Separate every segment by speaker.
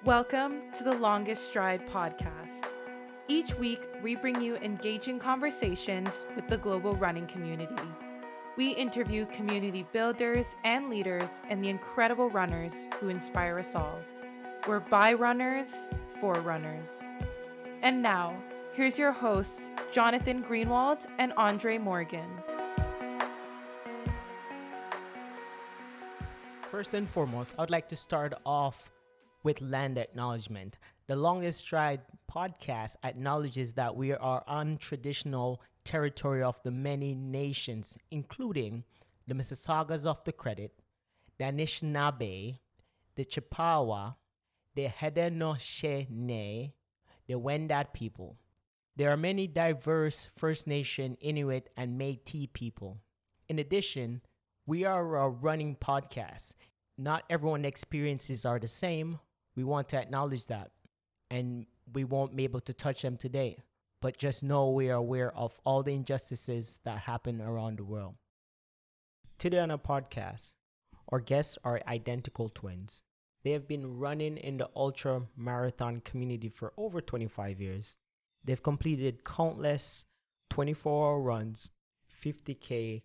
Speaker 1: Welcome to the Longest Stride podcast. Each week, we bring you engaging conversations with the global running community. We interview community builders and leaders and the incredible runners who inspire us all. We're by runners, for runners. And now, here's your hosts, Jonathan Greenwald and Andre Morgan.
Speaker 2: First and foremost, I would like to start off with land acknowledgement. The Longest Stride podcast acknowledges that we are on traditional territory of the many nations, including the Mississaugas of the Credit, the Anishinaabe, the Chippewa, the Haudenosaunee, the Wendat people. There are many diverse First Nation, Inuit, and Métis people. In addition, we are a running podcast. Not everyone's experiences are the same. We want to acknowledge that. And we won't be able to touch them today. But just know we are aware of all the injustices that happen around the world. Today on our podcast, our guests are identical twins. They have been running in the ultra marathon community for over 25 years. They've completed countless 24-hour runs, 50K,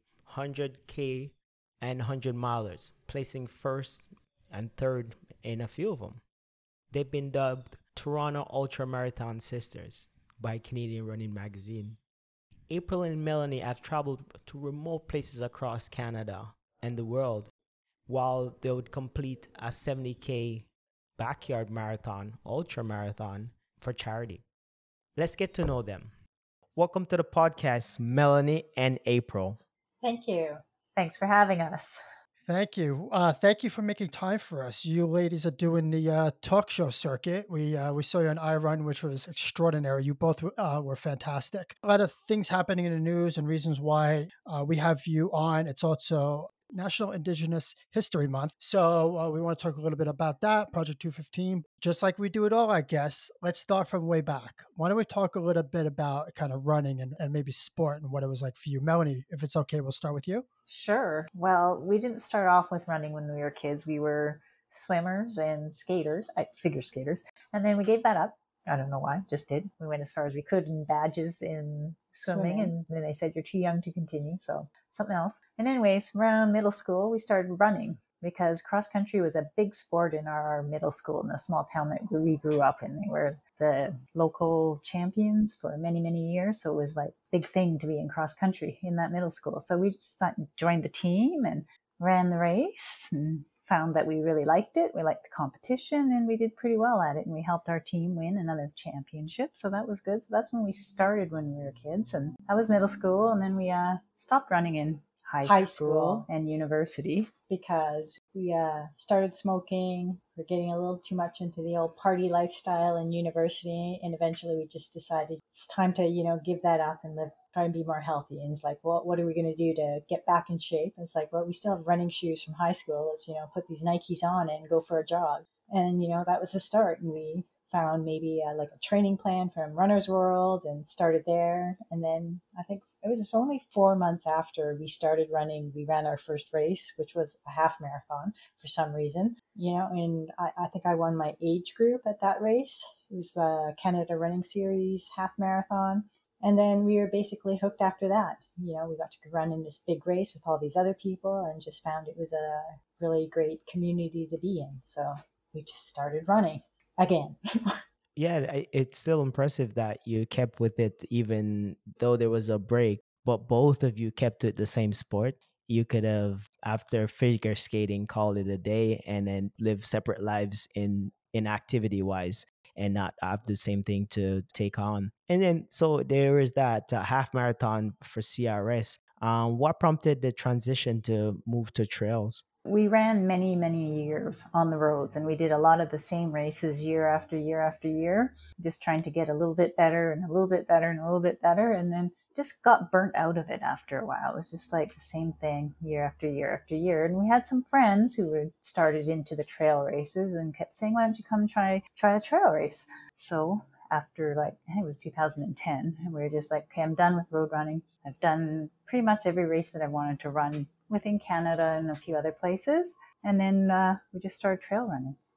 Speaker 2: 100K, and 100 milers, placing first and third in a few of them. They've been dubbed Toronto Ultra Marathon Sisters by Canadian Running Magazine. April and Melanie have traveled to remote places across Canada and the world while they would complete a 70K backyard marathon, ultra marathon for charity. Let's get to know them. Welcome to the podcast, Melanie and April.
Speaker 3: Thank you. Thanks for having us.
Speaker 4: Thank you. Thank you for making time for us. You ladies are doing the talk show circuit. We saw you on iRun, which was extraordinary. You both were fantastic. A lot of things happening in the news and reasons why we have you on. It's also National Indigenous History Month. So we want to talk a little bit about that, Project 215. Just like we do it all, I guess, let's start from way back. Why don't we talk a little bit about kind of running and maybe sport and what it was like for you? Melanie, if it's okay, we'll start with you.
Speaker 3: Sure. Well, we didn't start off with running when we were kids. We were swimmers and skaters, figure skaters. And then we gave that up. I don't know why, just did. We went as far as we could in badges in swimming. And then they said, you're too young to continue. So something else. And anyways, around middle school, we started running because cross country was a big sport in our middle school in the small town that we grew up in. They were the local champions for many, many years. So it was like a big thing to be in cross country in that middle school. So we just joined the team and ran the race and found that we really liked it. We liked the competition and we did pretty well at it. And we helped our team win another championship. So that was good. So that's when we started when we were kids. And that was middle school. And then we stopped running in high school and university because we started smoking. We're getting a little too much into the old party lifestyle in university. And eventually we just decided it's time to, give that up and try and be more healthy. And it's like, well, what are we going to do to get back in shape? And it's like, well, we still have running shoes from high school. Let's, put these Nikes on and go for a jog. And, that was the start. And we found maybe like a training plan from Runner's World and started there. And then I think it was only 4 months after we started running, we ran our first race, which was a half marathon for some reason, and I think I won my age group at that race. It was the Canada Running Series half marathon. And then we were basically hooked after that. We got to run in this big race with all these other people and just found it was a really great community to be in. So we just started running again.
Speaker 2: Yeah, it's still impressive that you kept with it even though there was a break, but both of you kept with the same sport. You could have, after figure skating, called it a day and then live separate lives in activity wise and not have the same thing to take on. And then, so there is that half marathon for CRS. What prompted the transition to move to trails?
Speaker 3: We ran many, many years on the roads and we did a lot of the same races year after year after year, just trying to get a little bit better and a little bit better and a little bit better. And then just got burnt out of it after a while. It was just like the same thing year after year after year. And we had some friends who were started into the trail races and kept saying, why don't you come try a trail race? So after I think it was 2010, and we were just like, okay, I'm done with road running. I've done pretty much every race that I wanted to run within Canada and a few other places. And then we just started trail running.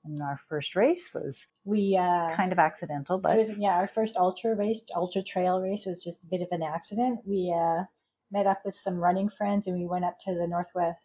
Speaker 3: And our first race was
Speaker 5: We
Speaker 3: kind of accidental,
Speaker 5: it
Speaker 3: but
Speaker 5: was our first ultra trail race was just a bit of an accident. We met up with some running friends and we went up to the northwest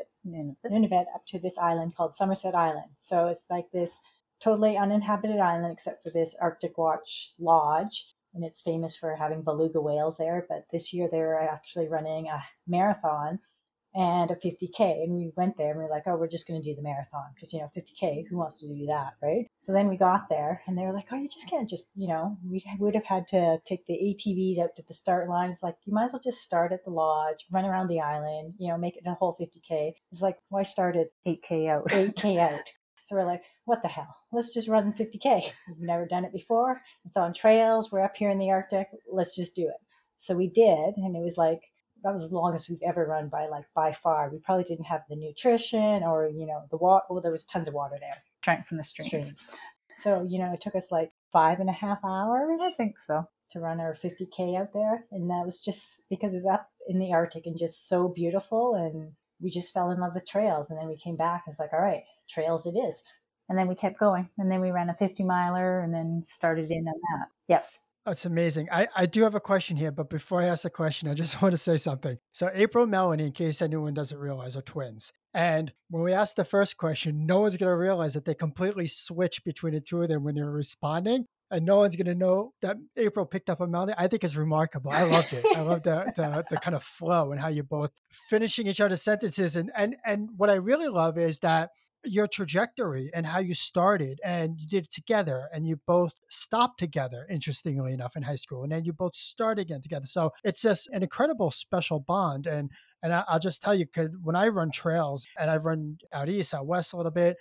Speaker 5: Nunavut, up to this island called Somerset Island. So it's like this totally uninhabited island except for this Arctic Watch lodge, and it's famous for having beluga whales there. But this year they're actually running a marathon and a 50K. And we went there and we were like, oh, we're just going to do the marathon because, 50K, who wants to do that, right? So then we got there and they were like, oh, you just can't just, we would have had to take the ATVs out to the start line. It's like, you might as well just start at the lodge, run around the island, make it a whole 50K. It's like, why start at
Speaker 3: 8K out.
Speaker 5: 8K out? So we're like, what the hell? Let's just run 50K. We've never done it before. It's on trails. We're up here in the Arctic. Let's just do it. So we did. And it was like, that was the longest we've ever run by far. We probably didn't have the nutrition or, the water. Well, there was tons of water there.
Speaker 3: Drank from the streams.
Speaker 5: So, it took us like 5.5 hours.
Speaker 3: I think so.
Speaker 5: To run our 50K out there. And that was just because it was up in the Arctic and just so beautiful. And we just fell in love with trails. And then we came back and it's like, all right, trails it is.
Speaker 3: And then we kept going. And then we ran a 50 miler and then started in on that. Yes.
Speaker 4: That's amazing. I do have a question here, but before I ask the question, I just want to say something. So April and Melanie, in case anyone doesn't realize, are twins. And when we ask the first question, no one's going to realize that they completely switched between the two of them when they were responding. And no one's going to know that April picked up on Melanie. I think it's remarkable. I loved it. I loved the kind of flow and how you're both finishing each other's sentences. And what I really love is that your trajectory and how you started and you did it together and you both stopped together, interestingly enough, in high school. And then you both started again together. So it's just an incredible special bond. And I'll just tell you, when I run trails and I've run out east, out west a little bit,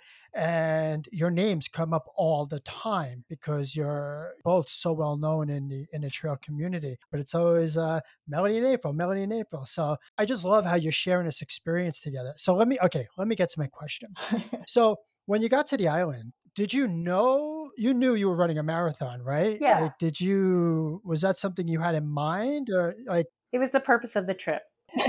Speaker 4: and your names come up all the time because you're both so well known in the trail community. But it's always Melanie and April. So I just love how you're sharing this experience together. So let me get to my question. So when you got to the island, did you knew you were running a marathon, right?
Speaker 3: Yeah.
Speaker 4: Was that something you had in mind, or like?
Speaker 3: It was the purpose of the trip.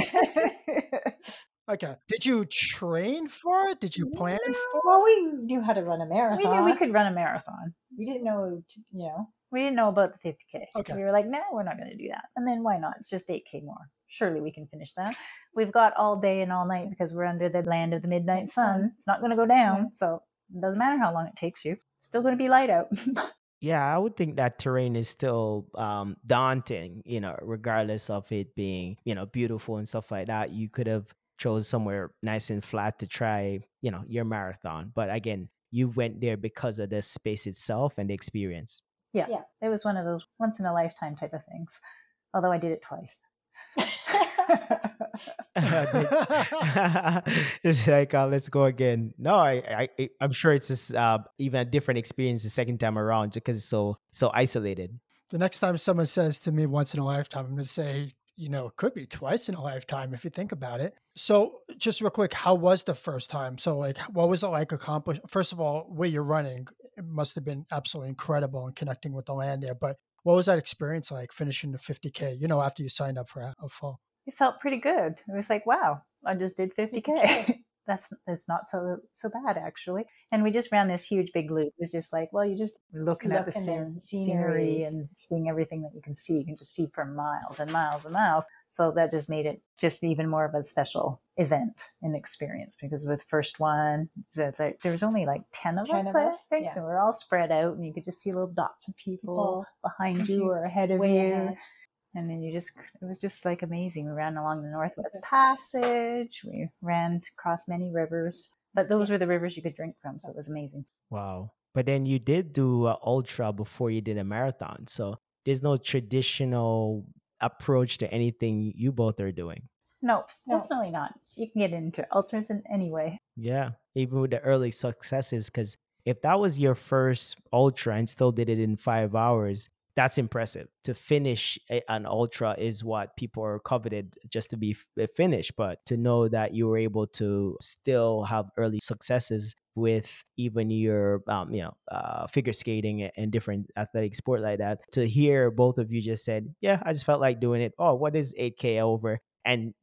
Speaker 4: Okay. Did you train for it? Did you plan for it?
Speaker 5: Well, we knew how to run a marathon.
Speaker 3: We knew we could run a marathon.
Speaker 5: We didn't know,
Speaker 3: We didn't know about the 50K.
Speaker 4: Okay.
Speaker 3: We were like, no, we're not going to do that. And then why not? It's just 8K more. Surely we can finish that. We've got all day and all night because we're under the land of the midnight sun. It's not going to go down. So it doesn't matter how long it takes you. It's still going to be light out.
Speaker 2: Yeah, I would think that terrain is still daunting, regardless of it being, beautiful and stuff like that. You could have chose somewhere nice and flat to try, your marathon. But again, you went there because of the space itself and the experience.
Speaker 3: Yeah. It was one of those once in a lifetime type of things. Although I did it twice.
Speaker 2: It's like, let's go again. No, I'm sure it's just even a different experience the second time around because it's so isolated.
Speaker 4: The next time someone says to me once in a lifetime, I'm going to say, it could be twice in a lifetime if you think about it. So just real quick, how was the first time? So like, what was it like accomplishing? First of all, where you're running, it must have been absolutely incredible and connecting with the land there. But what was that experience like finishing the 50K, after you signed up for a fall?
Speaker 3: It felt pretty good. It was like, wow, I just did 50K. That's not so bad, actually. And we just ran this huge big loop. It was just like, well, you just looking at the scenery and seeing everything that you can see. You can just see for miles and miles and miles. So that just made it just even more of a special event and experience because with the first one, there was only like 10 of us, I think. Yeah. So we're all spread out and you could just see little dots of people behind you or ahead of you. Ahead. And then it was just like amazing. We ran along the Northwest Passage. We ran across many rivers, but those were the rivers you could drink from. So it was amazing.
Speaker 2: Wow. But then you did do an ultra before you did a marathon. So there's no traditional approach to anything you both are doing.
Speaker 3: No, definitely not. You can get into ultras in any way.
Speaker 2: Yeah. Even with the early successes, because if that was your first ultra and still did it in 5 hours, that's impressive. To finish an ultra is what people are coveted just to be finished. But to know that you were able to still have early successes with even your, figure skating and different athletic sport like that, to hear both of you just said, yeah, I just felt like doing it. Oh, what is 8K over? And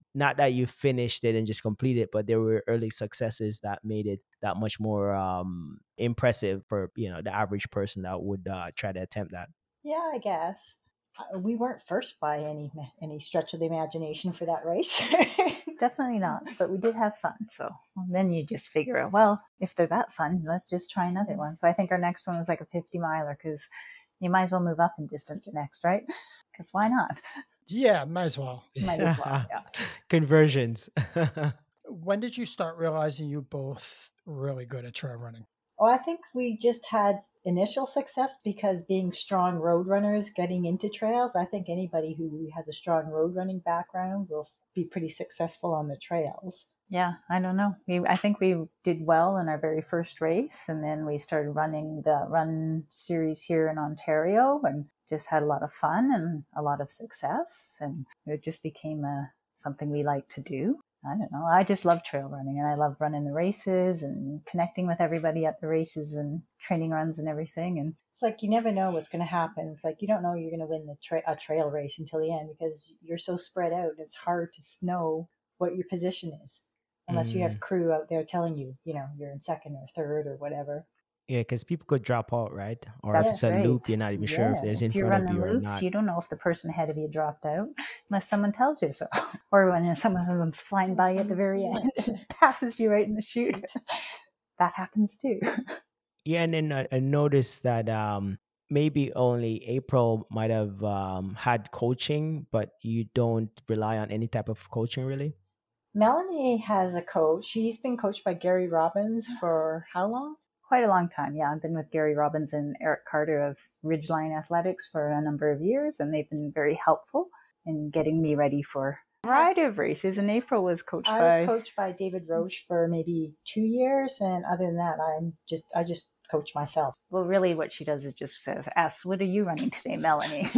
Speaker 2: not that you finished it and just completed it, but there were early successes that made it that much more impressive for the average person that would try to attempt that.
Speaker 5: Yeah, I guess. We weren't first by any stretch of the imagination for that race.
Speaker 3: Definitely not, but we did have fun. So then you just figure out, well, if they're that fun, let's just try another one. So I think our next one was like a 50 miler, because you might as well move up in distance next, right? Because why not?
Speaker 4: Yeah, might as well.
Speaker 3: Might as well, yeah.
Speaker 2: Conversions.
Speaker 4: When did you start realizing you both really good at trail running?
Speaker 5: Oh, I think we just had initial success because being strong road runners getting into trails, I think anybody who has a strong road running background will be pretty successful on the trails.
Speaker 3: Yeah, I don't know. I think we did well in our very first race, and then we started running the run series here in Ontario and just had a lot of fun and a lot of success, and it just became something we like to do. I don't know. I just love trail running, and I love running the races and connecting with everybody at the races and training runs and everything. And
Speaker 5: it's like you never know what's going to happen. It's like you don't know you're going to win a trail race until the end because you're so spread out. It's hard to know what your position is unless you have crew out there telling you, you're in second or third or whatever.
Speaker 2: Yeah, because people could drop out, right? Or if it's a loop, you're not even sure if there's in front of you or not.
Speaker 3: You don't know if the person ahead of you dropped out unless someone tells you so. Or when someone's flying by you at the very end, passes you right in the chute. That happens too.
Speaker 2: Yeah, and then I noticed that maybe only April might have had coaching, but you don't rely on any type of coaching, really?
Speaker 5: Melanie has a coach. She's been coached by Gary Robbins for how long?
Speaker 3: Quite a long time. Yeah, I've been with Gary Robbins and Eric Carter of Ridgeline Athletics for a number of years, and they've been very helpful in getting me ready for a variety of races. And April was coached
Speaker 5: I was coached by David Roche for maybe 2 years, and other than that, I just coach myself.
Speaker 3: Well, really what she does is just says, ask, what are you running today, Melanie?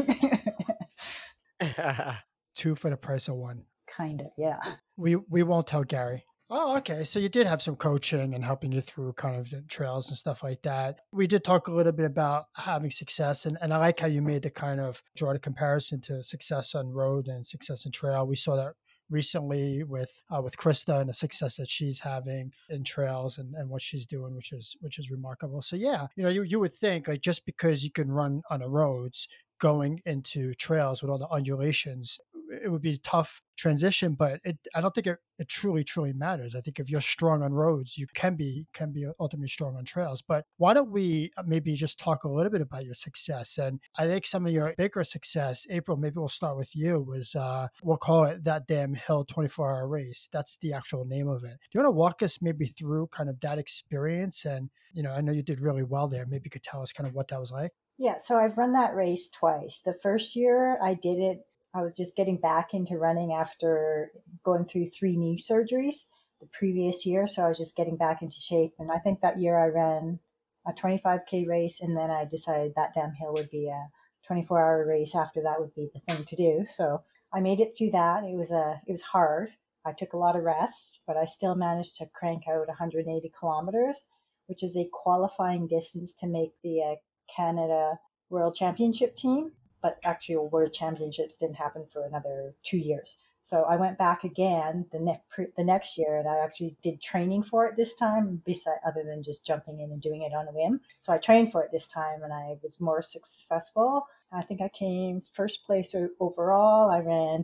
Speaker 4: 2 for the price of 1.
Speaker 3: Kind of, yeah.
Speaker 4: We won't tell Gary. Oh, okay. So you did have some coaching and helping you through kind of the trails and stuff like that. We did talk a little bit about having success, and I like how you made the kind of draw the comparison to success on road and success in trail. We saw that recently with Krista and the success that she's having in trails and what she's doing, which is remarkable. So yeah, you would think like just because you can run on the roads going into trails with all the undulations, it would be a tough transition, but I don't think it truly matters. I think if you're strong on roads, you can be ultimately strong on trails. But why don't we maybe just talk a little bit about your success? And I think some of your bigger success, April, maybe we'll start with you, was we'll call it That Damn Hill 24-hour race. That's the actual name of it. Do you want to walk us maybe through kind of that experience? And, I know you did really well there. Maybe you could tell us kind of what that was like.
Speaker 5: Yeah, so I've run that race twice. The first year I did it, I was just getting back into running after going through 3 knee surgeries the previous year. So I was just getting back into shape. And I think that year I ran a 25K race, and then I decided That Damn Hill would be a 24-hour race. After that would be the thing to do. So I made it through that. It was hard. I took a lot of rests, but I still managed to crank out 180 kilometers, which is a qualifying distance to make the Canada World Championship team. But actual World Championships didn't happen for another 2 years. So I went back again the next year, and I actually did training for it this time, other than just jumping in and doing it on a whim. So I trained for it this time, and I was more successful. I think I came first place overall. I ran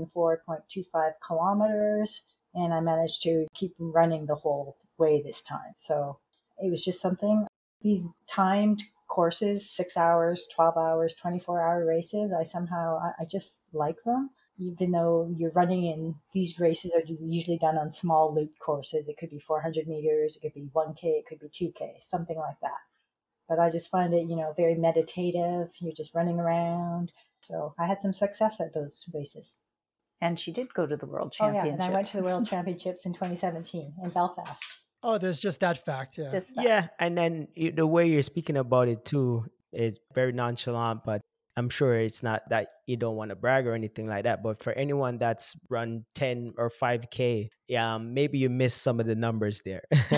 Speaker 5: 204.25 kilometers, and I managed to keep running the whole way this time. So it was just something. These timed courses, 6 hours, 12 hours, 24-hour races, I just like them. Even though you're running in these races are usually done on small loop courses. It could be 400 meters, it could be 1K, it could be 2K, something like that. But I just find it, very meditative. You're just running around. So I had some success at those races.
Speaker 3: And she did go to the World Championships.
Speaker 5: Oh, yeah, and I went to the World Championships in 2017 in Belfast.
Speaker 4: Oh, there's just that fact, yeah.
Speaker 2: Yeah, and then the way you're speaking about it too is very nonchalant, but I'm sure it's not that you don't want to brag or anything like that. But for anyone that's run 10 or 5K, maybe you missed some of the numbers there.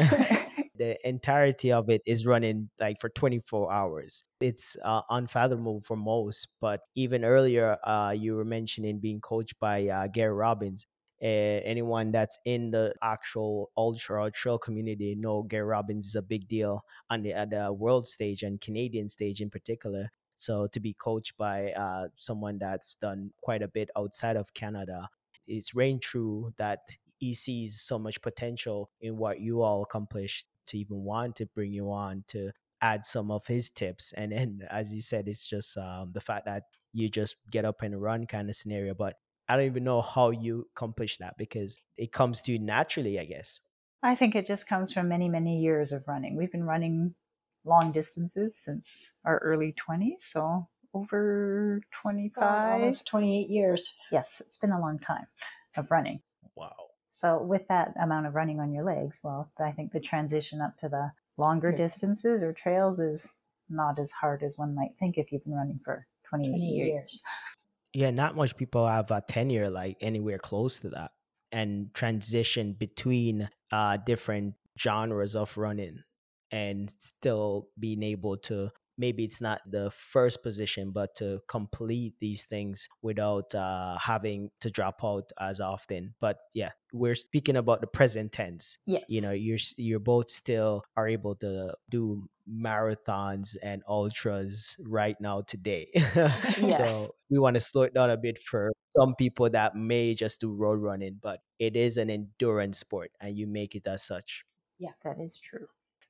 Speaker 2: The entirety of it is running like for 24 hours. It's unfathomable for most. But even earlier, you were mentioning being coached by Gary Robbins. Anyone that's in the actual ultra or trail community know Gary Robbins is a big deal on the world stage and Canadian stage in particular. So to be coached by someone that's done quite a bit outside of Canada, it's rain true that he sees so much potential in what you all accomplished to even want to bring you on to add some of his tips. And then, as you said, it's just the fact that you just get up and run kind of scenario. But I don't even know how you accomplish that because it comes to you naturally, I guess.
Speaker 3: I think it just comes from many, many years of running. We've been running long distances since our early 20s, so over 25.
Speaker 5: Almost 28 years.
Speaker 3: Yes, it's been a long time of running.
Speaker 2: Wow.
Speaker 3: So with that amount of running on your legs, well, I think the transition up to the longer distances or trails is not as hard as one might think if you've been running for 28 years.
Speaker 2: Yeah, not much people have a tenure like anywhere close to that and transition between different genres of running and still being able to, maybe it's not the first position, but to complete these things without having to drop out as often. But yeah, we're speaking about the present tense.
Speaker 3: Yes.
Speaker 2: You know, you're both still are able to do marathons and ultras right now today.
Speaker 3: Yes.
Speaker 2: So we want to slow it down a bit for some people that may just do road running, but it is an endurance sport and you make it as such.
Speaker 3: Yeah, that is true.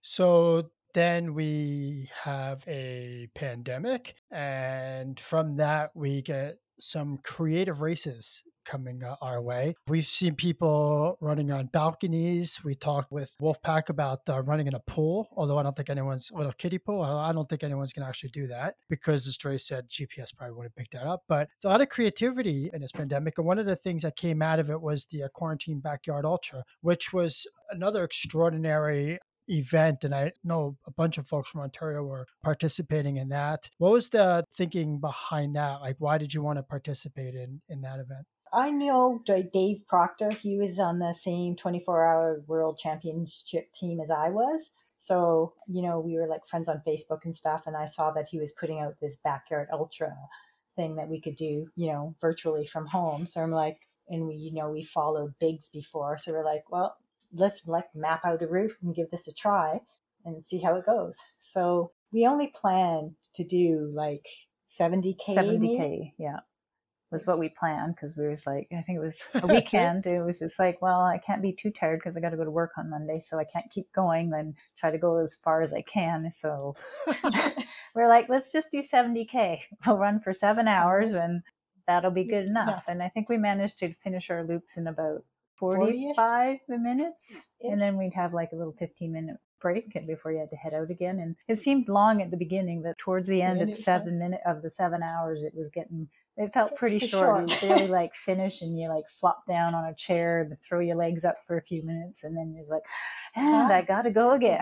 Speaker 4: So then we have a pandemic, and from that, we get some creative races coming our way. We've seen people running on balconies. We talked with Wolfpack about running in a pool, although I don't think anyone's little kiddie pool. I don't think anyone's going to actually do that because, as Dre said, GPS probably wouldn't pick that up. But there's a lot of creativity in this pandemic. And one of the things that came out of it was the Quarantine Backyard Ultra, which was another extraordinary event, and I know a bunch of folks from Ontario were participating in that. What was the thinking behind that? Like, why did you want to participate in that event?
Speaker 5: I know Dave Proctor. He was on the same 24-hour world championship team as I was. So, you know, we were like friends on Facebook and stuff. And I saw that he was putting out this backyard ultra thing that we could do, you know, virtually from home. So I'm like, and we, you know, we followed Biggs before. So we're like, well, let's like map out a route and give this a try and see how it goes. So we only planned to do like 70K.
Speaker 3: 70K, yeah, was what we planned because we was like, I think it was a weekend. It was just like, well, I can't be too tired because I got to go to work on Monday, so I can't keep going. Then try to go as far as I can. So we're like, let's just do 70K. We'll run for 7 hours and that'll be good enough. And I think we managed to finish our loops in about 45 minutes, and then we'd have like a little 15-minute break before you had to head out again. And it seemed long at the beginning, but towards the end of the 7 hours, it felt pretty short. You barely like finish and you like flop down on a chair and throw your legs up for a few minutes, and then you're like, and I gotta go again.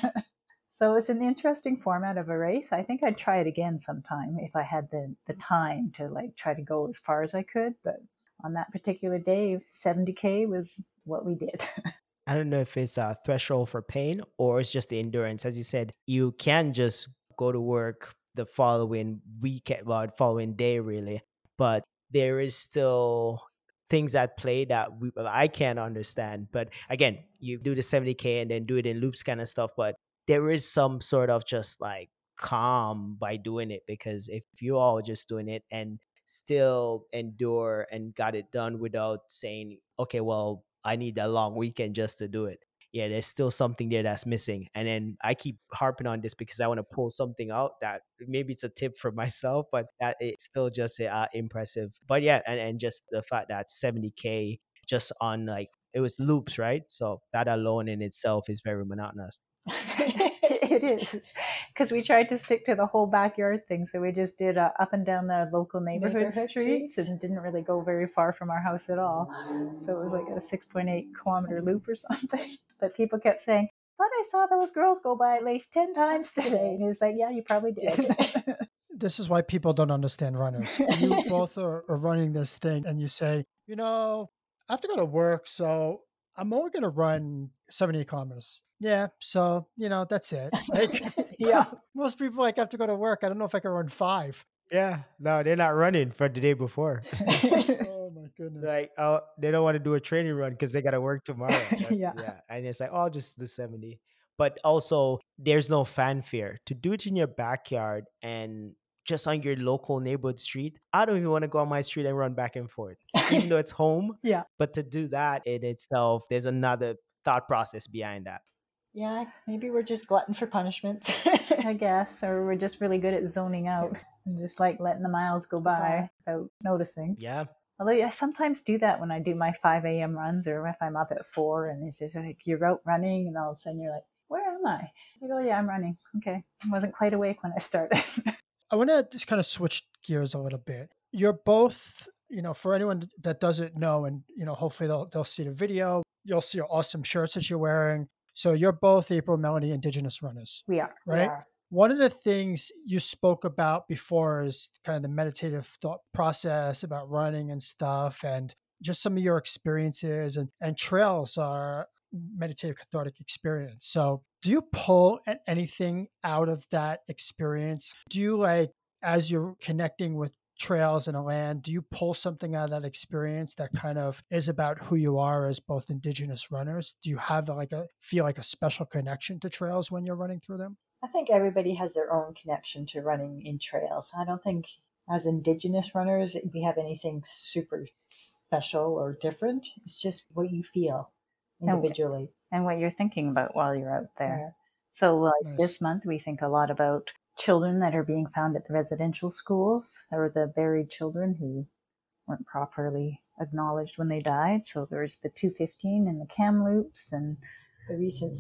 Speaker 3: So it's an interesting format of a race. I think I'd try it again sometime if I had the time to like try to go as far as I could, but on that particular day, 70K was what we did.
Speaker 2: I don't know if it's a threshold for pain or it's just the endurance. As you said, you can just go to work the following weekend, well, following day really, but there is still things at play that I can't understand. But again, you do the 70K and then do it in loops kind of stuff, but there is some sort of just like calm by doing it, because if you all just doing it and still endure and got it done without saying, okay, well, I need a long weekend just to do it. Yeah, there's still something there that's missing. And then I keep harping on this because I want to pull something out that maybe it's a tip for myself, but that it's still just impressive. But yeah, and just the fact that 70K just on like, it was loops, right? So that alone in itself is very monotonous.
Speaker 3: It is, because we tried to stick to the whole backyard thing. So we just did up and down the local neighborhood streets and didn't really go very far from our house at all. So it was like a 6.8 kilometer loop or something. But people kept saying, "But I saw those girls go by at least 10 times today." And it's like, yeah, you probably did.
Speaker 4: This is why people don't understand runners. You both are running this thing and you say, you know, I have to go to work, so I'm only going to run 70 kilometers. Yeah, so, you know, that's it. Like,
Speaker 3: yeah.
Speaker 4: Most people like have to go to work. I don't know if I can run 5.
Speaker 2: Yeah, no, they're not running for the day before.
Speaker 4: Oh my goodness.
Speaker 2: Like, oh, they don't want to do a training run because they got to work tomorrow. That's
Speaker 3: Yeah.
Speaker 2: yeah, and it's like, oh, I'll just do 70. But also, there's no fanfare to do it in your backyard and just on your local neighborhood street. I don't even want to go on my street and run back and forth, even though it's home.
Speaker 3: Yeah.
Speaker 2: But to do that in itself, there's another thought process behind that.
Speaker 5: Yeah, maybe we're just glutton for punishments.
Speaker 3: I guess, or we're just really good at zoning out and just like letting the miles go by without noticing.
Speaker 2: Yeah.
Speaker 3: Although I sometimes do that when I do my 5 a.m. runs, or if I'm up at 4 and it's just like you're out running and all of a sudden you're like, where am I? It's like, oh yeah, I'm running. Okay. I wasn't quite awake when I started.
Speaker 4: I want to just kind of switch gears a little bit. You're both, for anyone that doesn't know, and hopefully they'll see the video. You'll see your awesome shirts that you're wearing. So you're both April Melanie Indigenous runners,
Speaker 3: We are.
Speaker 4: right? One of the things you spoke about before is kind of the meditative thought process about running and stuff, and just some of your experiences, and trails are meditative cathartic experience. So do you pull anything out of that experience? Do you, like, as you're connecting with trails and a land, do you pull something out of that experience that kind of is about who you are as both Indigenous runners? Do you have feel like a special connection to trails when you're running through them?
Speaker 5: I think everybody has their own connection to running in trails. I don't think as Indigenous runners we have anything super special or different. It's just what you feel individually.
Speaker 3: And what you're thinking about while you're out there.
Speaker 5: Yeah.
Speaker 3: So like
Speaker 4: Nice.
Speaker 3: this month, we think a lot about children that are being found at the residential schools, or the buried children who weren't properly acknowledged when they died. So there's the 215 and the Kamloops and
Speaker 5: The recent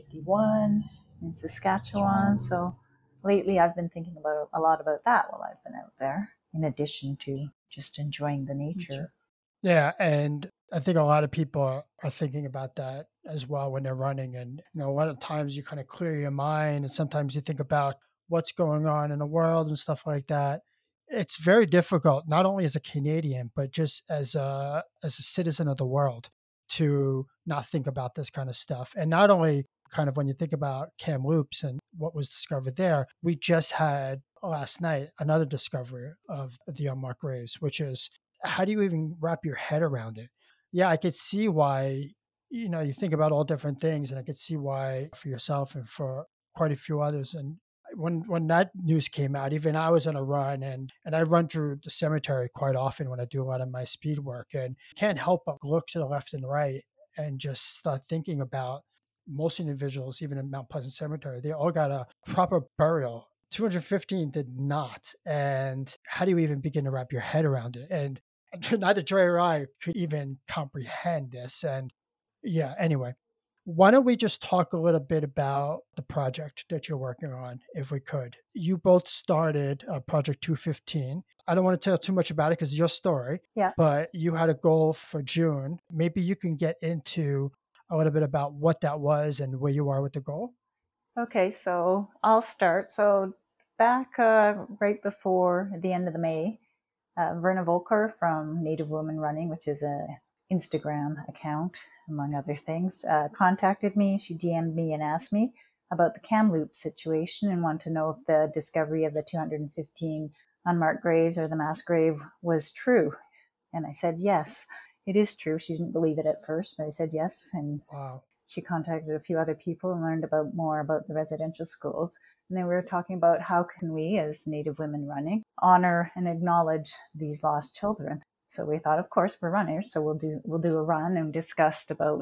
Speaker 5: 751.
Speaker 3: in Saskatchewan. So lately I've been thinking about a lot about that while I've been out there, in addition to just enjoying the nature.
Speaker 4: Yeah, and I think a lot of people are thinking about that as well when they're running. And a lot of times you kind of clear your mind, and sometimes you think about what's going on in the world and stuff like that. It's very difficult, not only as a Canadian, but just as a citizen of the world, to not think about this kind of stuff. And not only kind of when you think about Kamloops and what was discovered there, we just had last night another discovery of the unmarked graves, which is, how do you even wrap your head around it? Yeah, I could see why, you think about all different things, and I could see why for yourself and for quite a few others. And when that news came out, even I was on a run, and I run through the cemetery quite often when I do a lot of my speed work, and can't help but look to the left and right and just start thinking about most individuals, even in Mount Pleasant Cemetery, they all got a proper burial. 215 did not. And how do you even begin to wrap your head around it? And neither Joy or I could even comprehend this. And yeah, anyway, why don't we just talk a little bit about the project that you're working on, if we could? You both started Project 215. I don't want to tell too much about it because it's your story.
Speaker 3: Yeah.
Speaker 4: But you had a goal for June. Maybe you can get into a little bit about what that was and where you are with the goal.
Speaker 3: Okay, so I'll start. So back right before the end of the May, Verna Volker from Native Women Running, which is a Instagram account, among other things, contacted me. She DM'd me and asked me about the Kamloops situation and wanted to know if the discovery of the 215 unmarked graves, or the mass grave, was true. And I said, yes, it is true. She didn't believe it at first, but I said yes. And
Speaker 4: Wow.
Speaker 3: she contacted a few other people and learned more about the residential schools. And then we were talking about how can we, as Native Women Running, honor and acknowledge these lost children. So we thought, of course, we're runners, so we'll do a run, and discussed about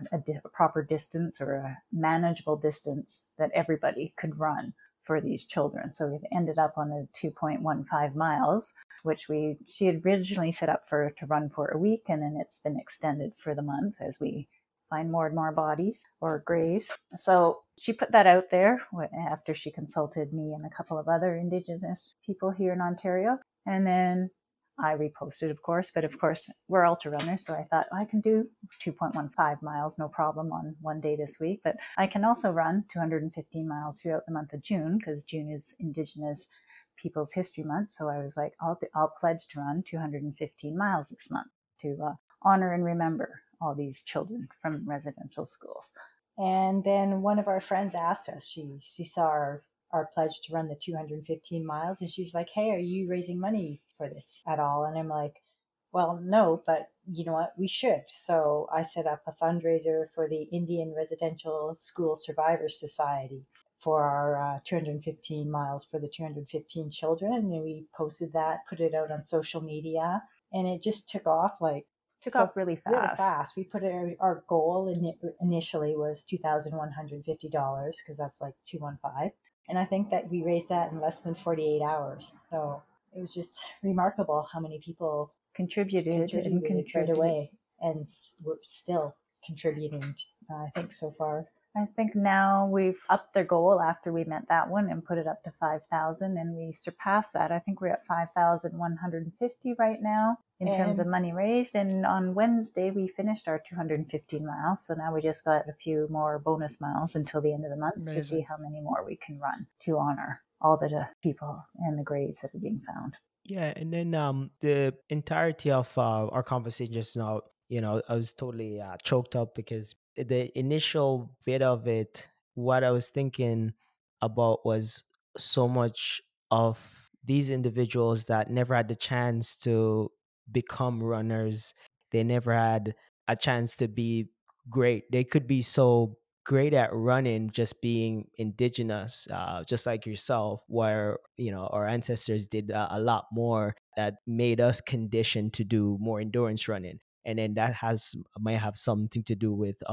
Speaker 3: a proper distance, or a manageable distance that everybody could run for these children. So we ended up on a 2.15 miles, which she had originally set up to run for a week, and then it's been extended for the month as we find more and more bodies or graves. So she put that out there after she consulted me and a couple of other Indigenous people here in Ontario. And then I reposted, of course, but of course we're ultra runners. So I thought I can do 2.15 miles, no problem, on one day this week, but I can also run 215 miles throughout the month of June, because June is Indigenous Peoples History Month. So I was like, I'll pledge to run 215 miles this month to honor and remember all these children from residential schools.
Speaker 5: And then one of our friends asked us, she saw our our pledge to run the 215 miles. And she's like, hey, are you raising money for this at all? And I'm like, well, no, but you know what? We should. So I set up a fundraiser for the Indian Residential School Survivors Society for our 215 miles for the 215 children. And we posted that, put it out on social media, and it just took off
Speaker 3: off really fast.
Speaker 5: Really fast. We put our goal initially was $2,150 because that's like 215. And I think that we raised that in less than 48 hours. So it was just remarkable how many people contributed right away, and we're still contributing, I think, so far.
Speaker 3: I think now we've upped their goal after we met that one and put it up to 5,000, and we surpassed that. I think we're at 5,150 right now in terms of money raised. And on Wednesday, we finished our 215 miles. So now we just got a few more bonus miles until the end of the month to see how many more we can run to honor all the people and the graves that are being found.
Speaker 2: Yeah, and then the entirety of our conversation just now, I was totally choked up because the initial bit of it, what I was thinking about was so much of these individuals that never had the chance to become runners. They never had a chance to be great. They could be so great at running just being indigenous, just like yourself, where our ancestors did a lot more that made us conditioned to do more endurance running. And then that might have something to do with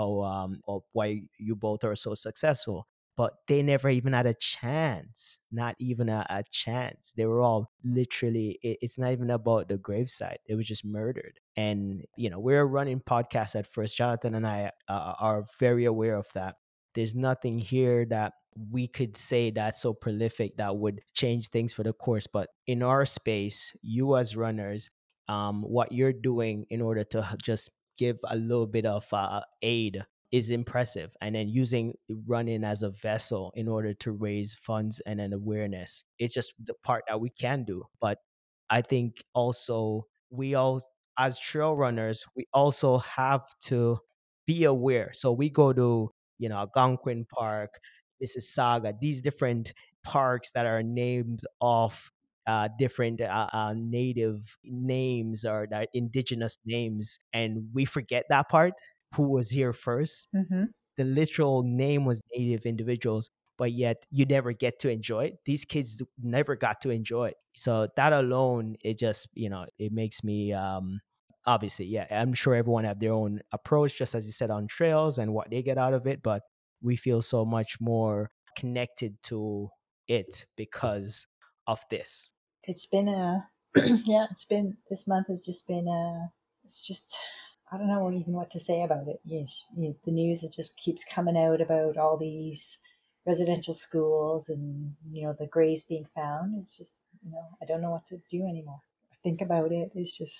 Speaker 2: why you both are so successful. But they never even had a chance, not even a chance. They were all literally, it's not even about the gravesite. They were just murdered. And, we're running podcasts at first. Jonathan and I are very aware of that. There's nothing here that we could say that's so prolific that would change things for the course. But in our space, you as runners, what you're doing in order to just give a little bit of aid is impressive. And then using running as a vessel in order to raise funds and an awareness, it's just the part that we can do. But I think also we all, as trail runners, we also have to be aware. So we go to, Algonquin Park, Mississauga, these different parks that are named off different native names or that indigenous names, and we forget that part. Who was here first?
Speaker 3: Mm-hmm.
Speaker 2: The literal name was native individuals, but yet you never get to enjoy it. These kids never got to enjoy it. So that alone, it just it makes me obviously, yeah, I'm sure everyone have their own approach, just as you said, on trails and what they get out of it, but we feel so much more connected to it because of this.
Speaker 5: It's been this month has just been it's just, I don't know even what to say about it. The news, it just keeps coming out about all these residential schools and, the graves being found. It's just, I don't know what to do anymore. Think about it.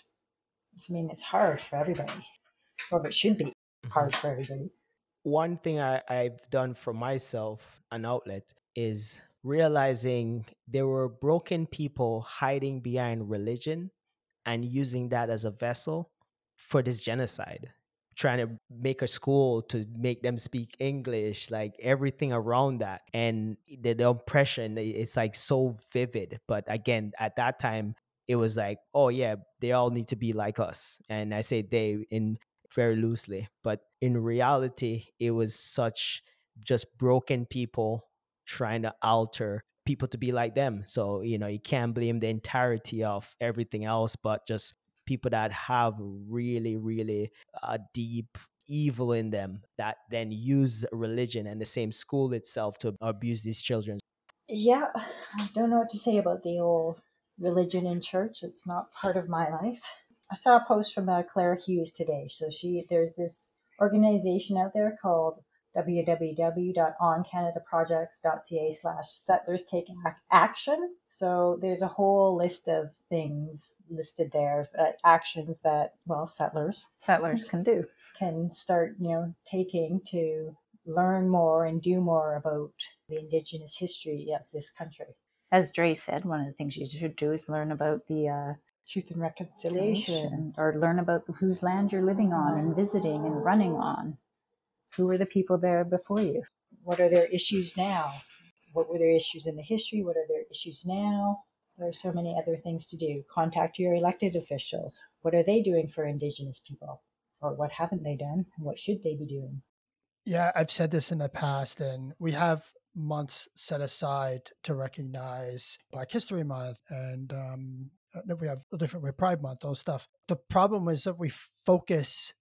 Speaker 5: It's hard for everybody, or it should be hard for everybody.
Speaker 2: One thing I've done for myself, an outlet, is realizing there were broken people hiding behind religion and using that as a vessel for this genocide, trying to make a school to make them speak English, like everything around that. And the oppression, it's like so vivid. But again, at that time, it was like, oh yeah, they all need to be like us. And I say they in very loosely, but in reality, it was such just broken people trying to alter people to be like them. So, you can't blame the entirety of everything else, but just people that have really, really deep evil in them that then use religion and the same school itself to abuse these children.
Speaker 5: Yeah, I don't know what to say about the old religion in church. It's not part of my life. I saw a post from Claire Hughes today. So there's this organization out there called www.oncanadaprojects.ca/settlers take action. So there's a whole list of things listed there, actions that, settlers can start, taking to learn more and do more about the Indigenous history of this country.
Speaker 3: As Dre said, one of the things you should do is learn about the
Speaker 5: Truth and Reconciliation,
Speaker 3: or learn about whose land you're living on and visiting and running on. Who were the people there before you?
Speaker 5: What are their issues now? What were their issues in the history? What are their issues now? There are so many other things to do. Contact your elected officials. What are they doing for Indigenous people? Or what haven't they done? And what should they be doing?
Speaker 4: Yeah, I've said this in the past, and we have months set aside to recognize Black History Month, and we have a different way, Pride Month, those stuff. The problem is that we focus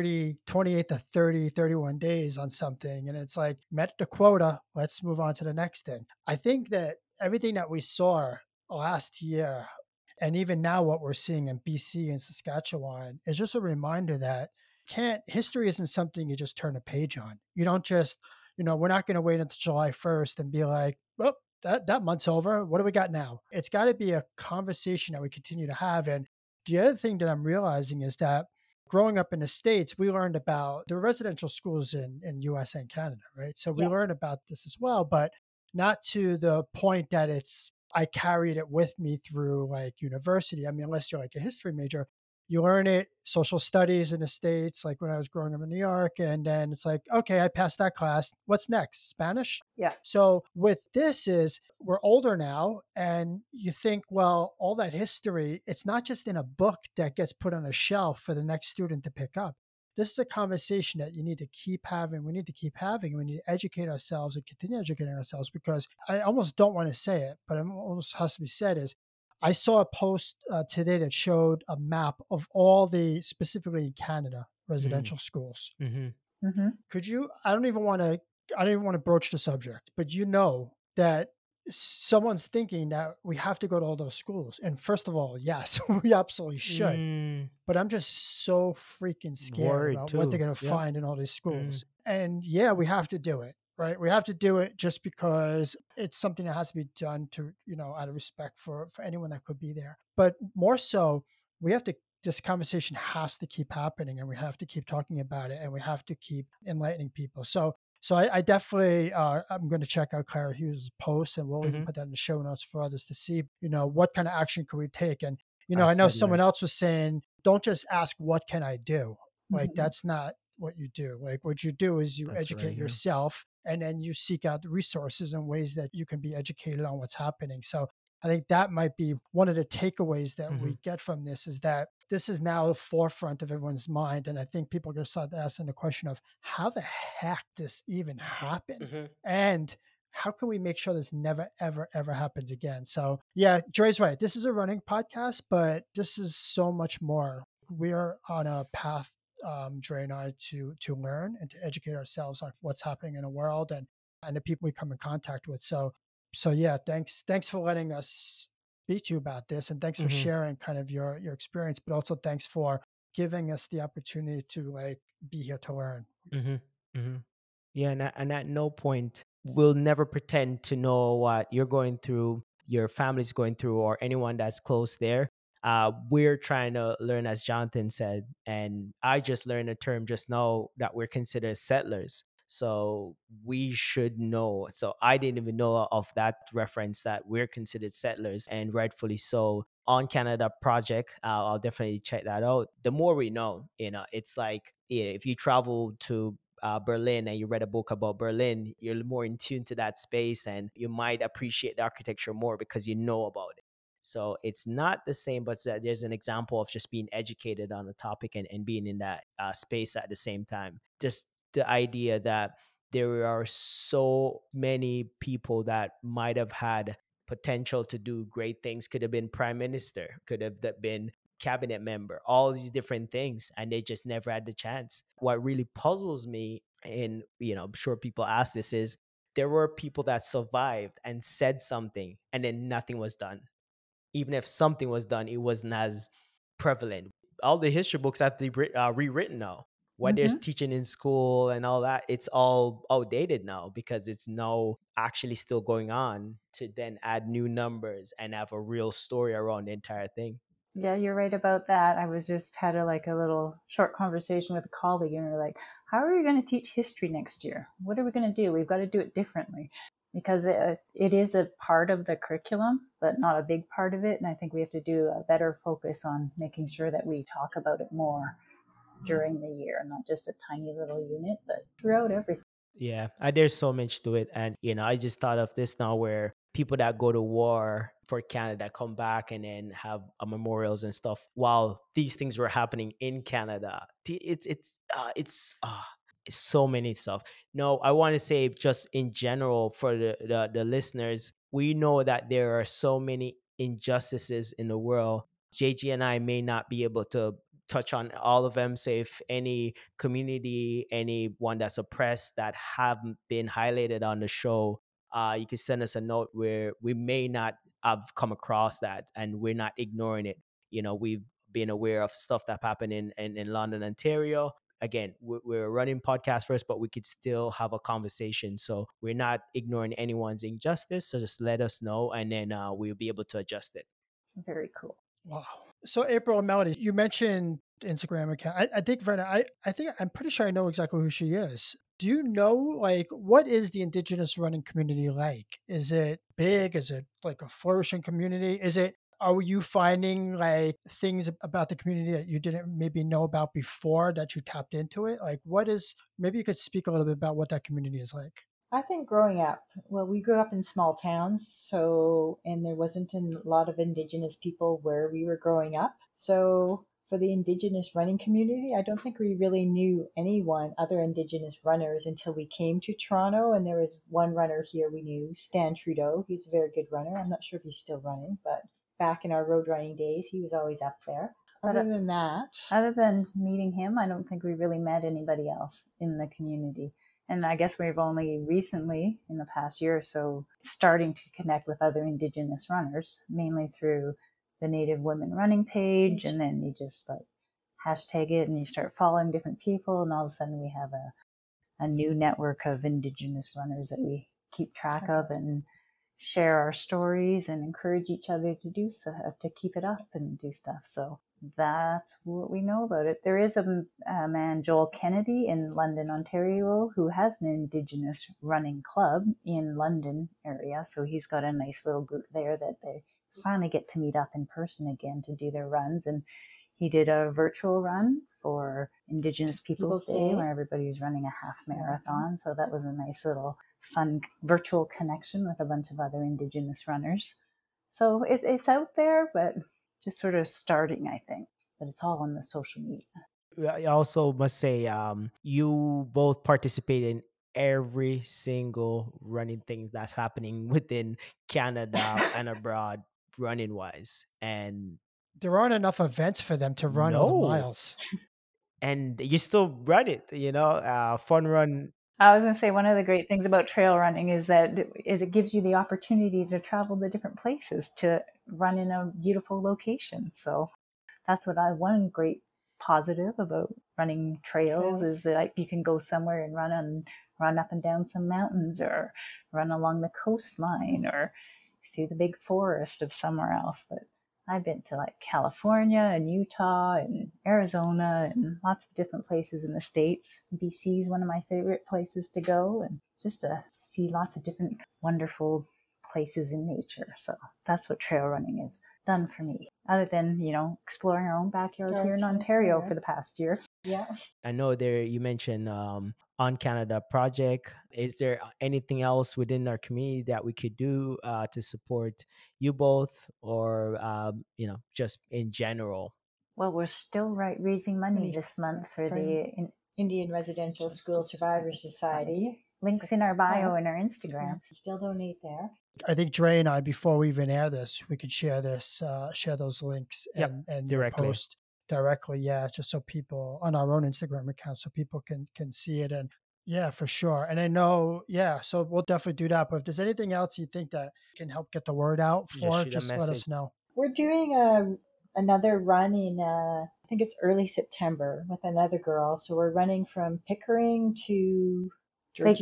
Speaker 4: 28 to 30, 31 days on something, and it's like, met the quota, let's move on to the next thing. I think that everything that we saw last year, and even now what we're seeing in BC and Saskatchewan, is just a reminder that history isn't something you just turn a page on. You don't just, we're not going to wait until July 1st and be like, well, that month's over. What do we got now? It's got to be a conversation that we continue to have. And the other thing that I'm realizing is that growing up in the States, we learned about the residential schools in US and Canada, right? So we learned about this as well, but not to the point that I carried it with me through like university. I mean, unless you're like a history major, you learn it, social studies in the States, like when I was growing up in New York. And then it's like, okay, I passed that class. What's next? Spanish?
Speaker 5: Yeah.
Speaker 4: So with this is we're older now, and you think, well, all that history, it's not just in a book that gets put on a shelf for the next student to pick up. This is a conversation that you need to keep having. We need to keep having. We need to educate ourselves and continue educating ourselves, because I almost don't want to say it, but it almost has to be said is, I saw a post today that showed a map of all the, specifically in Canada, residential schools.
Speaker 2: Mm-hmm.
Speaker 5: Mm-hmm.
Speaker 4: Could you, I don't even want to broach the subject, but that someone's thinking that we have to go to all those schools. And first of all, yes, we absolutely should. But I'm just so freaking scared about what they're going to find in all these schools. And yeah, we have to do it. Right. We have to do it just because it's something that has to be done to, out of respect for anyone that could be there. But more so, this conversation has to keep happening, and we have to keep talking about it, and we have to keep enlightening people. So I definitely, I'm going to check out Clara Hughes' post, and we'll even put that in the show notes for others to see, what kind of action can we take? And, I know someone else was saying, don't just ask, what can I do? Like, that's not what you do. Like, what you do is you educate yourself, and then you seek out the resources and ways that you can be educated on what's happening. So I think that might be one of the takeaways that we get from this, is that this is now the forefront of everyone's mind. And I think people are going to start asking the question of, how the heck this even happened? And how can we make sure this never, ever, ever happens again? So yeah, Joy's right. This is a running podcast, but this is so much more. We are on a path, Dre and I, to learn and to educate ourselves on what's happening in the world and the people we come in contact with. So yeah, thanks for letting us speak to you about this, and thanks for sharing kind of your experience, but also thanks for giving us the opportunity to like be here to learn.
Speaker 2: Yeah, and at no point we'll never pretend to know what you're going through, your family's going through, or anyone that's close there. We're trying to learn, as Jonathan said, and I just learned a term just now, that we're considered settlers. So we should know. So I didn't even know of that reference, that we're considered settlers, and rightfully so. On Canada Project, I'll definitely check that out. The more we know, it's like, if you travel to Berlin and you read a book about Berlin, you're more in tune to that space, and you might appreciate the architecture more because you know about it. So it's not the same, but there's an example of just being educated on the topic and being in that space at the same time. Just the idea that there are so many people that might have had potential to do great things, could have been prime minister, could have been cabinet member, all these different things, and they just never had the chance. What really puzzles me, and I'm sure people ask this, is there were people that survived and said something, and then nothing was done. Even if something was done, it wasn't as prevalent. All the history books have to be rewritten now. What there's teaching in school and all that, it's all outdated now, because it's now actually still going on, to then add new numbers and have a real story around the entire thing.
Speaker 3: Yeah, you're right about that. I was just had a little short conversation with a colleague, and we were like, how are we going to teach history next year? What are we going to do? We've got to do it differently, because it is a part of the curriculum, but not a big part of it. And I think we have to do a better focus on making sure that we talk about it more during the year, not just a tiny little unit, but throughout everything.
Speaker 2: Yeah, there's so much to it. And, I just thought of this now where people that go to war for Canada come back and then have memorials and stuff while these things were happening in Canada. It's so many stuff. No, I want to say just in general for the listeners, we know that there are so many injustices in the world. JG and I may not be able to touch on all of them. So if any community, anyone that's oppressed that haven't been highlighted on the show, you can send us a note where we may not have come across that and we're not ignoring it. We've been aware of stuff that happened in London, Ontario. Again, we're running podcast first, but we could still have a conversation. So we're not ignoring anyone's injustice. So just let us know, and then we'll be able to adjust it.
Speaker 3: Very cool.
Speaker 4: Wow. So April and Melody, you mentioned the Instagram account. I think Verna, I think I'm pretty sure I know exactly who she is. Do you know, like, what is the Indigenous running community like? Is it big? Is it like a flourishing community? Are you finding like things about the community that you didn't maybe know about before that you tapped into it? Like, maybe you could speak a little bit about what that community is like.
Speaker 5: I think growing up, well, we grew up in small towns, and there wasn't a lot of Indigenous people where we were growing up. So for the Indigenous running community, I don't think we really knew other Indigenous runners until we came to Toronto. And there was one runner here we knew, Stan Trudeau. He's a very good runner. I'm not sure if he's still running, but back in our road running days, he was always up there. Other than
Speaker 3: meeting him, I don't think we really met anybody else in the community. And I guess we've only recently, in the past year or so, starting to connect with other Indigenous runners, mainly through the Native Women Running page. And then you just like hashtag it and you start following different people. And all of a sudden we have a new network of Indigenous runners that we keep track of and share our stories and encourage each other to do so, to keep it up and do stuff. So that's what we know about it. There is a man, Joel Kennedy, in London, Ontario, who has an Indigenous running club in London area. So he's got a nice little group there that they finally get to meet up in person again to do their runs. And he did a virtual run for Indigenous Peoples Day where everybody was running a half marathon. So that was a nice little fun virtual connection with a bunch of other Indigenous runners. So it's out there, but just sort of starting, I think. But it's all on the social media.
Speaker 2: I also must say, you both participate in every single running thing that's happening within Canada and abroad, running wise. And
Speaker 4: there aren't enough events for them to run all the miles.
Speaker 2: And you still run it, fun run.
Speaker 3: I was going to say, one of the great things about trail running is that it gives you the opportunity to travel to different places, to run in a beautiful location. So that's one great positive about running trails is that you can go somewhere and run up and down some mountains, or run along the coastline, or through the big forest of somewhere else. But I've been to like California and Utah and Arizona and lots of different places in the States. BC is one of my favorite places to go, and just to see lots of different wonderful places in nature. So that's what trail running has done for me, other than, exploring our own backyard here in Ontario for the past year.
Speaker 5: Yeah.
Speaker 2: I know you mentioned On Canada Project. Is there anything else within our community that we could do to support you both, or just in general?
Speaker 3: Well, we're still raising money this month for the
Speaker 5: Indian Residential School Survivors Society.
Speaker 3: Links in our bio and our Instagram.
Speaker 5: Still donate there.
Speaker 4: I think Dre and I, before we even air this, we could share those links and
Speaker 2: directly.
Speaker 4: Post directly. Yeah, just so people on our own Instagram account, so people can see it. And yeah, for sure. And I know, so we'll definitely do that. But if there's anything else you think that can help get the word out for, just let us know.
Speaker 5: We're doing another run in, I think it's early September, with another girl. So we're running from Pickering to
Speaker 3: Lake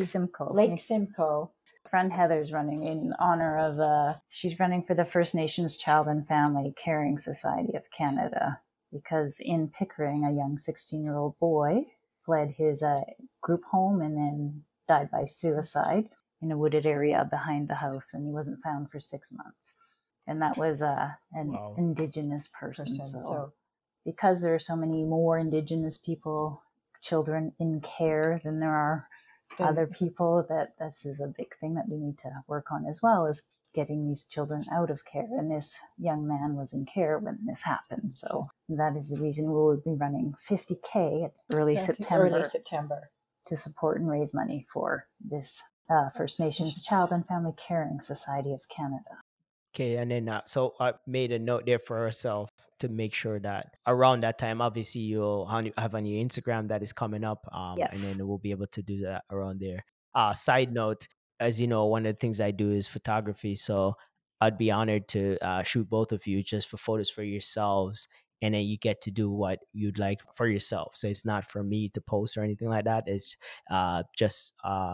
Speaker 3: Simcoe.
Speaker 5: Friend
Speaker 3: Heather's running in honor of, she's running for the First Nations Child and Family Caring Society of Canada, because in Pickering, a young 16-year-old boy fled his group home and then died by suicide in a wooded area behind the house, and he wasn't found for 6 months. And that was an Indigenous person. So because there are so many more Indigenous children in care than there are other people that this is a big thing that we need to work on as well, is getting these children out of care. And this young man was in care when this happened. So that is the reason we will be running 50K at early September to support and raise money for this First Nations Child and Family Caring Society of Canada.
Speaker 2: Okay, and then so I made a note there for ourselves to make sure that around that time, obviously you'll have on your Instagram that is coming up,
Speaker 3: Yes.
Speaker 2: and then we'll be able to do that around there. Side note, as you know, one of the things I do is photography, so I'd be honored to shoot both of you just for photos for yourselves, and then you get to do what you'd like for yourself. So it's not for me to post or anything like that. It's just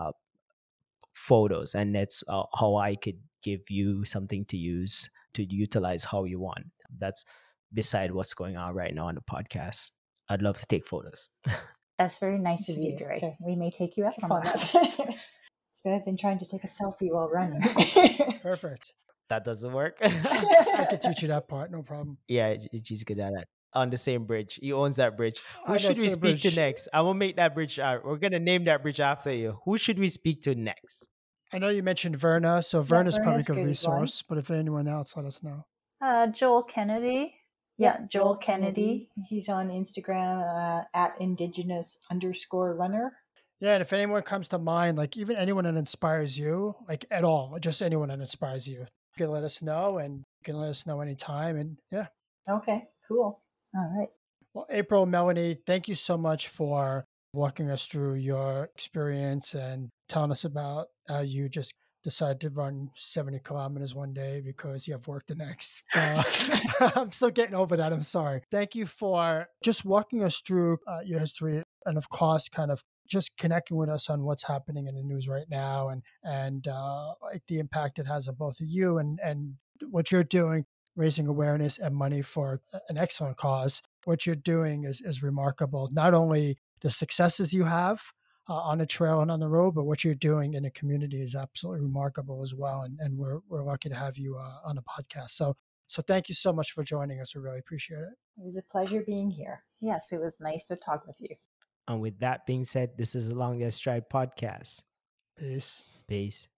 Speaker 2: photos, and that's how I could give you something to use to utilize how you want. That's beside what's going on right now on the podcast. I'd love to take photos.
Speaker 3: That's very nice of you, Dre.
Speaker 5: Okay.
Speaker 3: We may take you up on that.
Speaker 5: It's better than trying to take a selfie while running.
Speaker 4: Perfect.
Speaker 2: That doesn't work.
Speaker 4: I could teach you that part, no problem.
Speaker 2: Yeah, she's good at that. On the same bridge. He owns that bridge. Who
Speaker 4: I
Speaker 2: should
Speaker 4: got
Speaker 2: we
Speaker 4: same
Speaker 2: speak to
Speaker 4: bridge.
Speaker 2: next? I will make that bridge. We're going to name that bridge after you. Who should we speak to next?
Speaker 4: I know you mentioned Verna, so Verna's probably a
Speaker 5: Verna's
Speaker 4: good
Speaker 5: good one.
Speaker 4: resource, but if anyone else, let us know.
Speaker 3: Joel Kennedy. Yeah, Joel Kennedy.
Speaker 5: He's on Instagram at Indigenous_runner.
Speaker 4: Yeah, and if anyone comes to mind, like even anyone that inspires you, like at all, just anyone that inspires you, you can let us know, and you can let us know anytime. And yeah.
Speaker 5: Okay, cool.
Speaker 3: All right.
Speaker 4: Well, April, Melanie, thank you so much for walking us through your experience and telling us about how you just decided to run 70 kilometers one day because you have work the next. I'm still getting over that. I'm sorry. Thank you for just walking us through your history, and of course, kind of just connecting with us on what's happening in the news right now, and like the impact it has on both of you and what you're doing, raising awareness and money for an excellent cause. What you're doing is remarkable. Not only the successes you have on the trail and on the road, but what you're doing in the community is absolutely remarkable as well. And we're lucky to have you on the podcast. So thank you so much for joining us. We really appreciate it.
Speaker 5: It was a pleasure being here.
Speaker 3: Yes, it was nice to talk with you.
Speaker 2: And with that being said, this is the Longest Stride podcast.
Speaker 4: Peace.
Speaker 2: Peace.